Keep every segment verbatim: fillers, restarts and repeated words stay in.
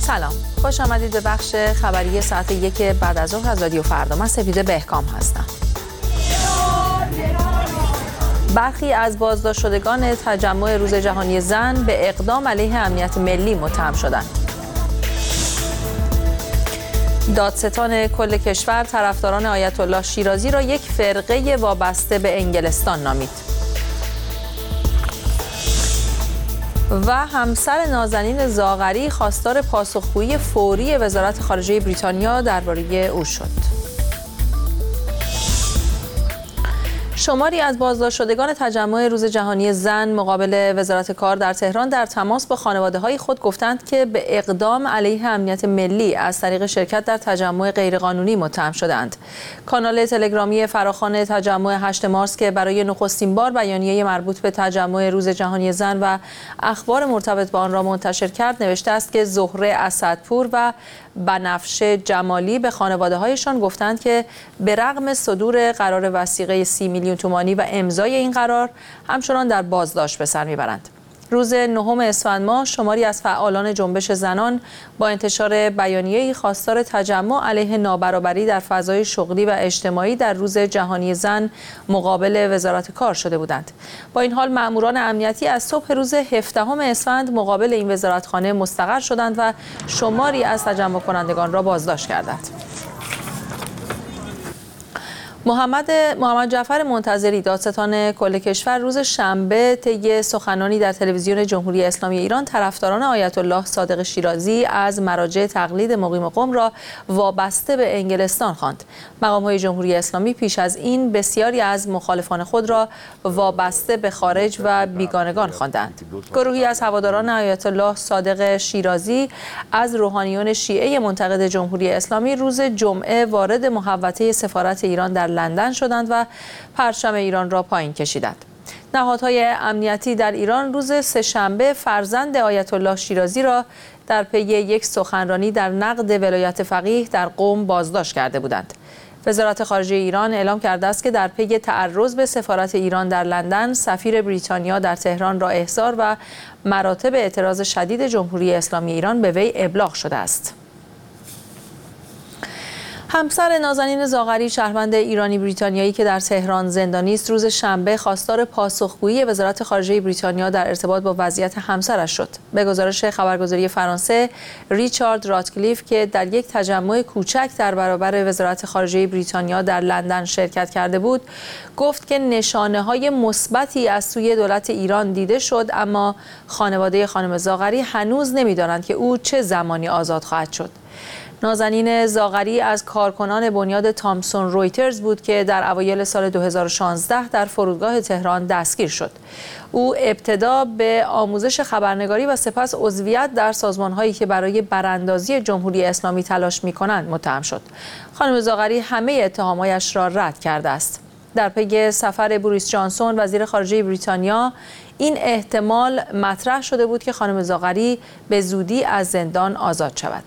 سلام، خوش آمدید به بخش خبری ساعت یک بعد از ظهر از رادیو فردا. من سپیده بهکام هستم. برخی از بازداشت شدگان تجمع روز جهانی زن به اقدام علیه امنیت ملی متهم شدند. دادستان کل کشور طرفداران آیت الله شیرازی را یک فرقه وابسته به انگلستان نامید. و همسر نازنین زاغری خواستار پاسخگویی فوری وزارت خارجه بریتانیا درباره او شد. شماری از بازداشت شدگان تجمع روز جهانی زن مقابل وزارت کار در تهران در تماس با خانواده‌های خود گفتند که به اقدام علیه امنیت ملی از طریق شرکت در تجمع غیرقانونی متهم شدند. کانال تلگرامی فراخوان تجمع هشت مارس که برای نخستین بار بیانیه مربوط به تجمع روز جهانی زن و اخبار مرتبط با آن را منتشر کرد نوشته است که زهره اسدپور و بنفشه جمالی به خانواده‌هایشان گفتند که به رغم صدور قرار وثیقه سی میلیون تومانی و امضای این قرار همچنان در بازداشت به سر میبرند. روز نهم اسفند ماه شماری از فعالان جنبش زنان با انتشار بیانیه‌ای خواستار تجمع علیه نابرابری در فضای شغلی و اجتماعی در روز جهانی زن مقابل وزارت کار شده بودند. با این حال مأموران امنیتی از صبح روز هفدهم اسفند مقابل این وزارتخانه مستقر شدند و شماری از تجمع کنندگان را بازداشت کردند. محمد محمد جعفر منتظری دادستان کل کشور روز شنبه طی سخنانی در تلویزیون جمهوری اسلامی ایران طرفداران آیت الله صادق شیرازی از مراجع تقلید مقیم قم را وابسته به انگلستان خواند. مقام‌های جمهوری اسلامی پیش از این بسیاری از مخالفان خود را وابسته به خارج و بیگانگان خواندند. گروهی از هواداران آیت الله صادق شیرازی از روحانیون شیعه منتقد جمهوری اسلامی روز جمعه وارد محوطه سفارت ایران در لندن شدند و پرچم ایران را پایین کشیدند. نهادهای امنیتی در ایران روز سه‌شنبه فرزند آیت الله شیرازی را در پی یک سخنرانی در نقد ولایت فقیه در قم بازداشت کرده بودند. وزارت خارجه ایران اعلام کرده است که در پی تعرض به سفارت ایران در لندن سفیر بریتانیا در تهران را احضار و مراتب اعتراض شدید جمهوری اسلامی ایران به وی ابلاغ شده است. همسر نازنین زاغری شهروند ایرانی بریتانیایی که در تهران زندانی است روز شنبه خواستار پاسخگویی وزارت خارجه بریتانیا در ارتباط با وضعیت همسرش شد. به گزارش خبرگزاری فرانسه، ریچارد راتکلیف که در یک تجمع کوچک در برابر وزارت خارجه بریتانیا در لندن شرکت کرده بود، گفت که نشانه‌های مثبتی از سوی دولت ایران دیده شد، اما خانواده خانم زاغری هنوز نمی‌دانند که او چه زمانی آزاد خواهد شد. نازنین زاغری از کارکنان بنیاد تامسون رویترز بود که در اوایل سال دو هزار و شانزده در فرودگاه تهران دستگیر شد. او ابتدا به آموزش خبرنگاری و سپس عضویت در سازمان‌هایی که برای براندازی جمهوری اسلامی تلاش می‌کنند متهم شد. خانم زاغری همه اتهامایش را رد کرده است. در پی سفر بوریس جانسون وزیر خارجه بریتانیا این احتمال مطرح شده بود که خانم زاغری به زودی از زندان آزاد شود.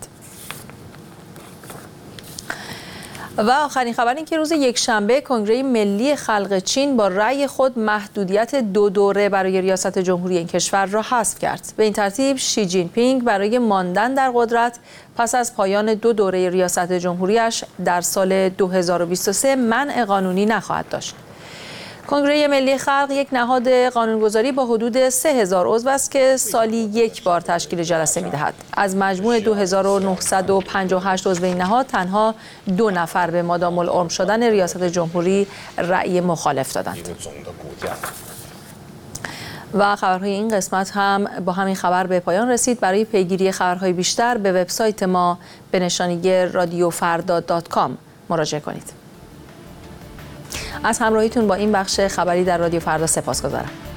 و آخرین خبر این که روز یکشنبه کنگره ملی خلق چین با رأی خود محدودیت دو دوره برای ریاست جمهوری این کشور را حذف کرد. به این ترتیب شی جین پینگ برای ماندن در قدرت پس از پایان دو دوره ریاست جمهوریش در سال دو هزار و بیست و سه منع قانونی نخواهد داشت. کنگره ملی خلق یک نهاد قانونگذاری با حدود سه هزار عضو است که سالی یک بار تشکیل جلسه می‌دهد. از مجموع دو هزار و نهصد و پنجاه و هشت عضو این نهاد تنها دو نفر به مادام العمر شدن ریاست جمهوری رأی مخالف دادند. و خبرهای این قسمت هم با همین خبر به پایان رسید. برای پیگیری خبرهای بیشتر به وبسایت ما به نشانی رادیو فردا دات کام مراجعه کنید. از همراهیتون با این بخش خبری در رادیو فردا سپاسگزارم.